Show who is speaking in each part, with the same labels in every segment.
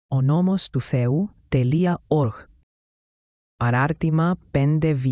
Speaker 1: Ο νόμος του Θεού.org. Παράρτημα 5β.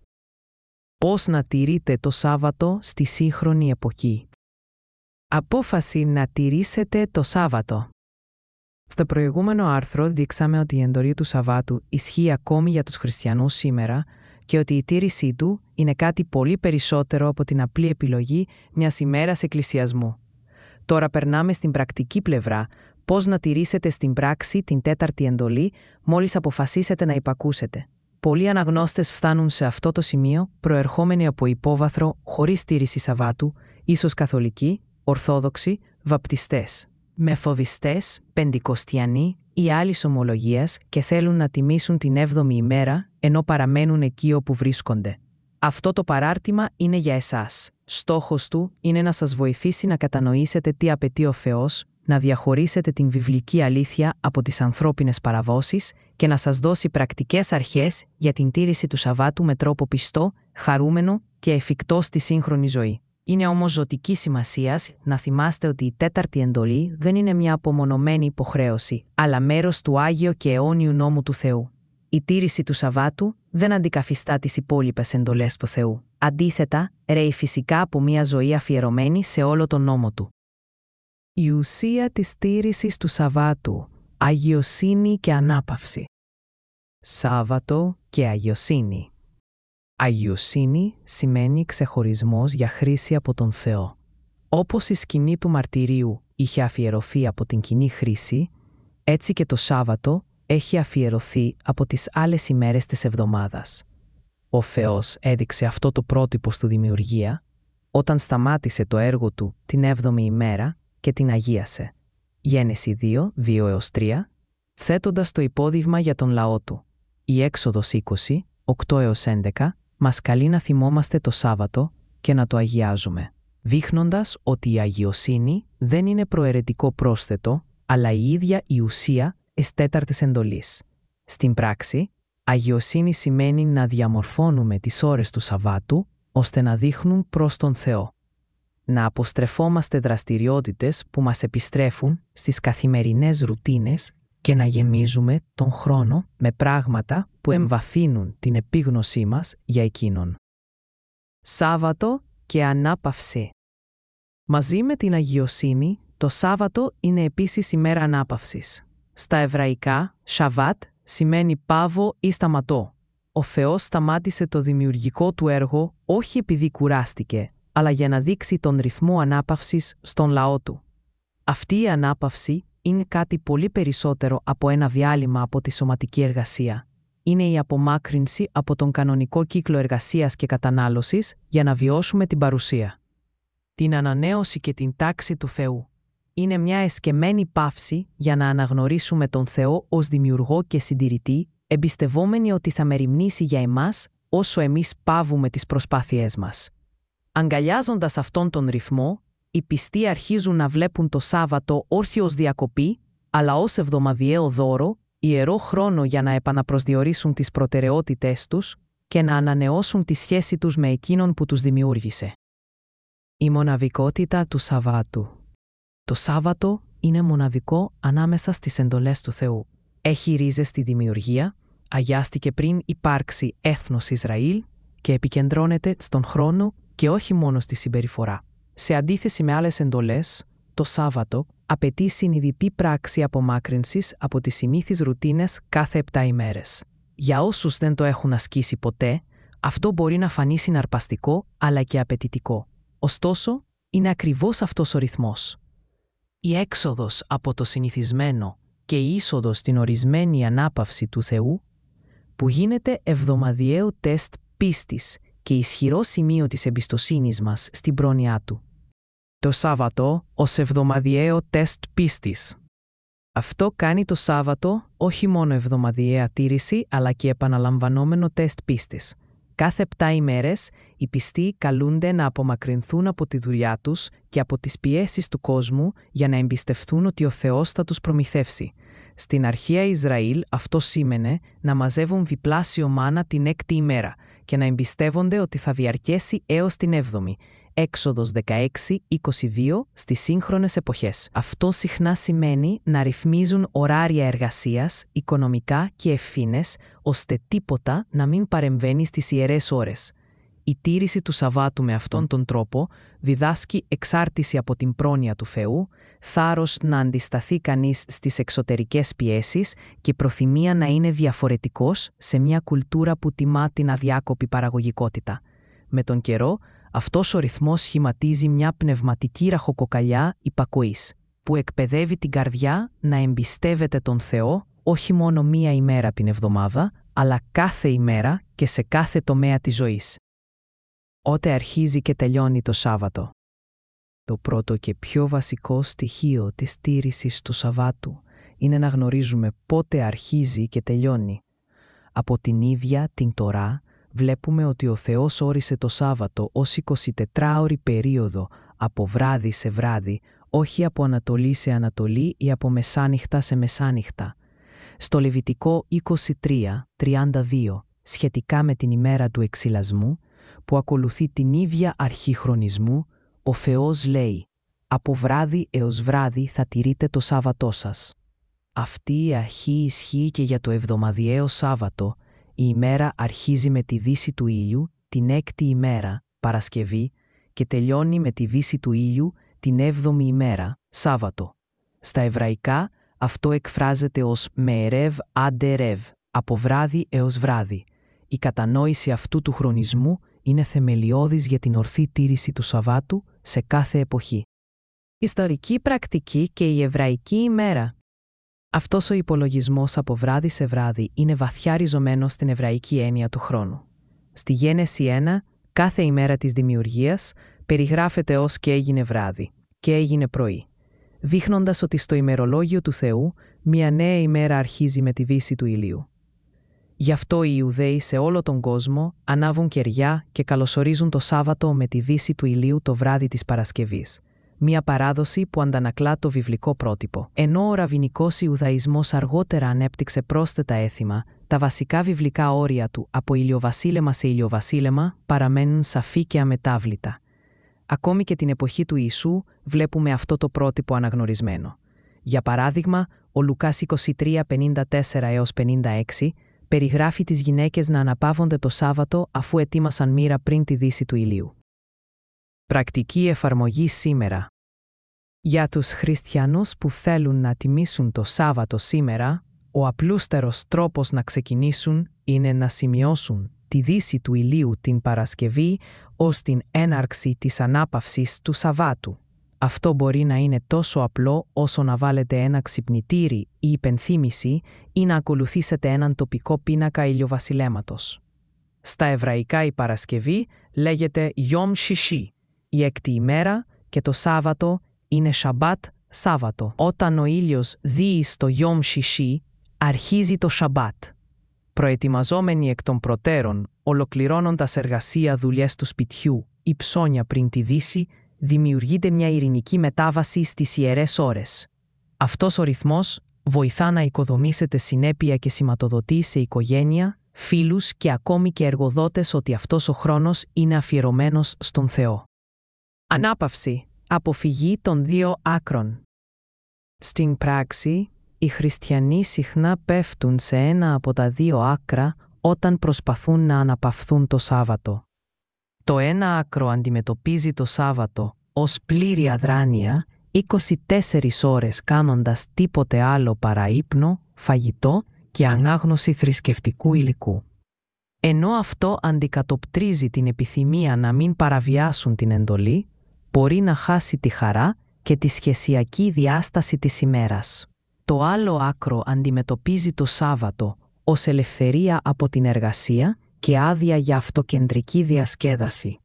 Speaker 1: Πώς να τηρείτε το Σάββατο στη σύγχρονη εποχή. Απόφαση να τηρήσετε το Σάββατο. Στο προηγούμενο άρθρο δείξαμε ότι η εντολή του Σαββάτου ισχύει ακόμη για τους χριστιανούς σήμερα και ότι η τήρησή του είναι κάτι πολύ περισσότερο από την απλή επιλογή μιας ημέρας εκκλησιασμού. Τώρα περνάμε στην πρακτική πλευρά, πώς να τηρήσετε στην πράξη την τέταρτη εντολή μόλις αποφασίσετε να υπακούσετε. Πολλοί αναγνώστες φτάνουν σε αυτό το σημείο προερχόμενοι από υπόβαθρο χωρίς τήρηση Σαββάτου, ίσως καθολικοί, ορθόδοξοι, βαπτιστές, μεθοδιστές, πεντηκοστιανοί ή άλλης ομολογίας και θέλουν να τιμήσουν την 7η ημέρα ενώ παραμένουν εκεί όπου βρίσκονται. Αυτό το παράρτημα είναι για εσάς. Στόχος του είναι να σας βοηθήσει να κατανοήσετε τι απαιτεί ο Θεός, να διαχωρίσετε την βιβλική αλήθεια από τις ανθρώπινες παραδόσεις και να σας δώσει πρακτικές αρχές για την τήρηση του Σαββάτου με τρόπο πιστό, χαρούμενο και εφικτό στη σύγχρονη ζωή. Είναι όμως ζωτικής σημασίας να θυμάστε ότι η τέταρτη εντολή δεν είναι μια απομονωμένη υποχρέωση, αλλά μέρος του Άγιο και αιώνιου νόμου του Θεού. Η τήρηση του Σαββάτου δεν αντικαθιστά τις υπόλοιπες εντολές του Θεού. Αντίθετα, ρέει φυσικά από μια ζωή αφιερωμένη σε όλο τον νόμο του. Η ουσία της τήρησης του Σαββάτου, αγιοσύνη και ανάπαυση. Σάββατο και αγιοσύνη. Αγιοσύνη σημαίνει ξεχωρισμός για χρήση από τον Θεό. Όπως η σκηνή του μαρτυρίου είχε αφιερωθεί από την κοινή χρήση, έτσι και το Σάββατο έχει αφιερωθεί από τις άλλες ημέρες της εβδομάδας. Ο Θεός έδειξε αυτό το πρότυπο στη δημιουργία, όταν σταμάτησε το έργο του την 7η ημέρα και την αγίασε. Γένεση 2, 2-3, θέτοντας το υπόδειγμα για τον λαό του. Η Έξοδος 20, 8-11, μας καλεί να θυμόμαστε το Σάββατο και να το αγιάζουμε, δείχνοντας ότι η αγιοσύνη δεν είναι προαιρετικό πρόσθετο, αλλά η ίδια η ουσία της τέταρτης εντολής. Στην πράξη, αγιοσύνη σημαίνει να διαμορφώνουμε τις ώρες του Σαββάτου, ώστε να δείχνουν προς τον Θεό. Να αποστρεφόμαστε δραστηριότητες που μας επιστρέφουν στις καθημερινές ρουτίνες και να γεμίζουμε τον χρόνο με πράγματα που εμβαθύνουν την επίγνωσή μας για εκείνον. Σάββατο και ανάπαυση. Μαζί με την αγιοσύνη, το Σάββατο είναι επίσης ημέρα ανάπαυσης. Στα εβραϊκά, Σαββάτ σημαίνει παύο ή σταματώ. Ο Θεός σταμάτησε το δημιουργικό του έργο όχι επειδή κουράστηκε, αλλά για να δείξει τον ρυθμό ανάπαυσης στον λαό του. Αυτή η ανάπαυση είναι κάτι πολύ περισσότερο από ένα διάλειμμα από τη σωματική εργασία. Είναι η απομάκρυνση από τον κανονικό κύκλο εργασίας και κατανάλωσης για να βιώσουμε την παρουσία, την ανανέωση και την τάξη του Θεού. Είναι μια εσκεμμένη παύση για να αναγνωρίσουμε τον Θεό ως δημιουργό και συντηρητή, εμπιστευόμενοι ότι θα μεριμνήσει για εμάς όσο εμείς παύουμε τις προσπάθειές μας. Αγκαλιάζοντας αυτόν τον ρυθμό, οι πιστοί αρχίζουν να βλέπουν το Σάββατο όχι ως διακοπή, αλλά ως εβδομαδιαίο δώρο, ιερό χρόνο για να επαναπροσδιορίσουν τις προτεραιότητές τους και να ανανεώσουν τη σχέση τους με εκείνον που τους δημιούργησε. Η μοναδικότητα του Σαββάτου. Το Σάββατο είναι μοναδικό ανάμεσα στις εντολές του Θεού. Έχει ρίζες στη δημιουργία, αγιάστηκε πριν υπάρξει έθνος Ισραήλ και επικεντρώνεται στον χρόνο και όχι μόνο στη συμπεριφορά. Σε αντίθεση με άλλες εντολές, το Σάββατο απαιτεί συνειδητή πράξη απομάκρυνσης από τις συνήθεις ρουτίνες κάθε 7 ημέρες. Για όσους δεν το έχουν ασκήσει ποτέ, αυτό μπορεί να φανεί συναρπαστικό αλλά και απαιτητικό. Ωστόσο, είναι ακριβώς αυτός ο ρυθμός. Η έξοδος από το συνηθισμένο και η είσοδος στην ορισμένη ανάπαυση του Θεού, που γίνεται εβδομαδιαίο τεστ πίστης και ισχυρό σημείο της εμπιστοσύνης μας στην πρόνοιά Του. Το Σάββατο ως εβδομαδιαίο τεστ πίστης. Αυτό κάνει το Σάββατο όχι μόνο εβδομαδιαία τήρηση, αλλά και επαναλαμβανόμενο τεστ πίστης. Κάθε 7 ημέρες, οι πιστοί καλούνται να απομακρυνθούν από τη δουλειά τους και από τις πιέσεις του κόσμου για να εμπιστευτούν ότι ο Θεός θα τους προμηθεύσει. Στην αρχαία Ισραήλ αυτό σήμαινε να μαζεύουν διπλάσιο μάνα την 6η ημέρα και να εμπιστεύονται ότι θα διαρκέσει έως την 7η. Έξοδος 16-22 στις σύγχρονες εποχές. Αυτό συχνά σημαίνει να ρυθμίζουν ωράρια εργασίας, οικονομικά και ευθύνες, ώστε τίποτα να μην παρεμβαίνει στις ιερές ώρες. Η τήρηση του Σαββάτου με αυτόν τον τρόπο διδάσκει εξάρτηση από την πρόνοια του Θεού, θάρρος να αντισταθεί κανείς στις εξωτερικές πιέσεις και προθυμία να είναι διαφορετικός σε μια κουλτούρα που τιμά την αδιάκοπη παραγωγικότητα. Με τον καιρό, αυτός ο ρυθμός σχηματίζει μια πνευματική ραχοκοκαλιά υπακοής, που εκπαιδεύει την καρδιά να εμπιστεύεται τον Θεό όχι μόνο μία ημέρα την εβδομάδα, αλλά κάθε ημέρα και σε κάθε τομέα της ζωής. Ότε αρχίζει και τελειώνει το Σάββατο. Το πρώτο και πιο βασικό στοιχείο της στήρησης του Σαββάτου είναι να γνωρίζουμε πότε αρχίζει και τελειώνει. Από την ίδια την Τορά βλέπουμε ότι ο Θεός όρισε το Σάββατο ως 24ωρη περίοδο από βράδυ σε βράδυ, όχι από Ανατολή σε Ανατολή ή από μεσάνυχτα σε μεσάνυχτα. Στο Λεβιτικό 23-32, σχετικά με την ημέρα του εξηλασμού, που ακολουθεί την ίδια αρχή χρονισμού, ο Θεός λέει «Από βράδυ έως βράδυ θα τηρείτε το Σάββατό σας». Αυτή η αρχή ισχύει και για το εβδομαδιαίο Σάββατο. Η ημέρα αρχίζει με τη δύση του ήλιου την 6η ημέρα, Παρασκευή, και τελειώνει με τη δύση του ήλιου την 7η ημέρα, Σάββατο. Στα εβραϊκά αυτό εκφράζεται ως «μεερεύ άντε-ρεύ», από βράδυ έως βράδυ. Η κατανόηση αυτού του χρονισμού είναι θεμελιώδης για την ορθή τήρηση του Σαββάτου σε κάθε εποχή. Ιστορική πρακτική και η εβραϊκή ημέρα. Αυτός ο υπολογισμός από βράδυ σε βράδυ είναι βαθιά ριζωμένος στην εβραϊκή έννοια του χρόνου. Στη Γένεση 1, κάθε ημέρα της δημιουργίας περιγράφεται ως «και έγινε βράδυ» και «έγινε πρωί», δείχνοντας ότι στο ημερολόγιο του Θεού μια νέα ημέρα αρχίζει με τη δύση του ηλίου. Γι' αυτό οι Ιουδαίοι σε όλο τον κόσμο ανάβουν κεριά και καλωσορίζουν το Σάββατο με τη δύση του ηλίου το βράδυ της Παρασκευής. Μια παράδοση που αντανακλά το βιβλικό πρότυπο. Ενώ ο ραβινικός Ιουδαϊσμός αργότερα ανέπτυξε πρόσθετα έθιμα, τα βασικά βιβλικά όρια του από ηλιοβασίλεμα σε ηλιοβασίλεμα παραμένουν σαφή και αμετάβλητα. Ακόμη και την εποχή του Ιησού βλέπουμε αυτό το πρότυπο αναγνωρισμένο. Για παράδειγμα, ο Λουκάς 23:54-56 περιγράφει τις γυναίκες να αναπαύονται το Σάββατο αφού ετοίμασαν μοίρα πριν τη δύση του ηλίου. Πρακτική εφαρμογή σήμερα. Για τους χριστιανούς που θέλουν να τιμήσουν το Σάββατο σήμερα, ο απλούστερος τρόπος να ξεκινήσουν είναι να σημειώσουν τη δύση του ηλίου την Παρασκευή ως την έναρξη της ανάπαυσης του Σαββάτου. Αυτό μπορεί να είναι τόσο απλό όσο να βάλετε ένα ξυπνητήρι ή υπενθύμηση ή να ακολουθήσετε έναν τοπικό πίνακα ηλιοβασιλέματος. Στα εβραϊκά η Παρασκευή λέγεται Yom Shishi, η έκτη ημέρα, και το Σάββατο είναι Σαμπάτ, Σάββατο. Όταν ο ήλιος δύει στο Yom Shishi, αρχίζει το Σαμπάτ. Προετοιμαζόμενοι εκ των προτέρων, ολοκληρώνοντας εργασία, δουλειές του σπιτιού ή ψώνια πριν τη δύση, δημιουργείται μια ειρηνική μετάβαση στις ιερές ώρες. Αυτός ο ρυθμός βοηθά να οικοδομήσετε συνέπεια και σηματοδοτεί σε οικογένεια, φίλους και ακόμη και εργοδότες ότι αυτός ο χρόνος είναι αφιερωμένος στον Θεό. Ανάπαυση. Αποφυγή των δύο άκρων. Στην πράξη, οι χριστιανοί συχνά πέφτουν σε ένα από τα δύο άκρα όταν προσπαθούν να αναπαυθούν το Σάββατο. Το ένα άκρο αντιμετωπίζει το Σάββατο ως πλήρη αδράνεια, 24 ώρες κάνοντας τίποτε άλλο παρά ύπνο, φαγητό και ανάγνωση θρησκευτικού υλικού. Ενώ αυτό αντικατοπτρίζει την επιθυμία να μην παραβιάσουν την εντολή, μπορεί να χάσει τη χαρά και τη σχεσιακή διάσταση της ημέρας. Το άλλο άκρο αντιμετωπίζει το Σάββατο ως ελευθερία από την εργασία και άδεια για αυτοκεντρική διασκέδαση.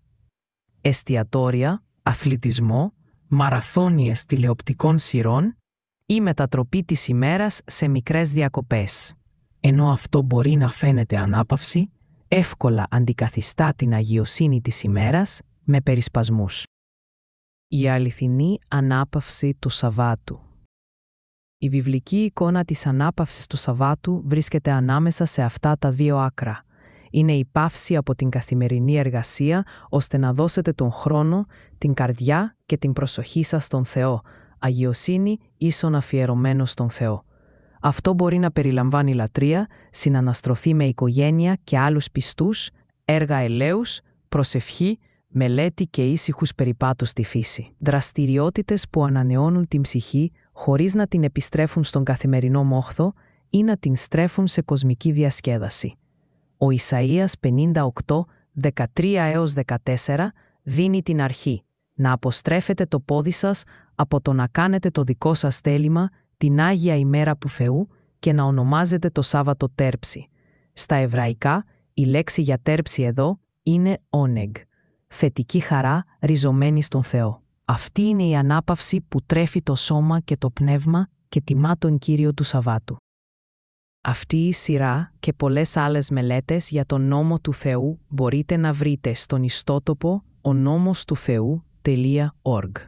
Speaker 1: Εστιατόρια, αθλητισμό, μαραθώνιες τηλεοπτικών σειρών ή μετατροπή της ημέρας σε μικρές διακοπές. Ενώ αυτό μπορεί να φαίνεται ανάπαυση, εύκολα αντικαθιστά την αγιοσύνη της ημέρας με περισπασμούς. Η αληθινή ανάπαυση του Σαββάτου. Η βιβλική εικόνα της ανάπαυσης του Σαββάτου βρίσκεται ανάμεσα σε αυτά τα δύο άκρα. Είναι η παύση από την καθημερινή εργασία, ώστε να δώσετε τον χρόνο, την καρδιά και την προσοχή σας στον Θεό. Αγιοσύνη ίσον αφιερωμένο στον Θεό. Αυτό μπορεί να περιλαμβάνει λατρεία, συναναστροφή με οικογένεια και άλλους πιστούς, έργα ελέους, προσευχή, μελέτη και ήσυχους περιπάτους στη φύση. Δραστηριότητες που ανανεώνουν την ψυχή χωρίς να την επιστρέφουν στον καθημερινό μόχθο ή να την στρέφουν σε κοσμική διασκέδαση. Ο Ισαΐας 58, 13-14 δίνει την αρχή να αποστρέφετε το πόδι σας από το να κάνετε το δικό σας θέλημα την Άγια ημέρα του Θεού και να ονομάζετε το Σάββατο τέρψη. Στα εβραϊκά, η λέξη για τέρψη εδώ είναι όνεγ, θετική χαρά ριζωμένη στον Θεό. Αυτή είναι η ανάπαυση που τρέφει το σώμα και το πνεύμα και τιμά τον Κύριο του Σαββάτου. Αυτή η σειρά και πολλές άλλες μελέτες για τον νόμο του Θεού μπορείτε να βρείτε στον ιστότοπο onomostutheu.org.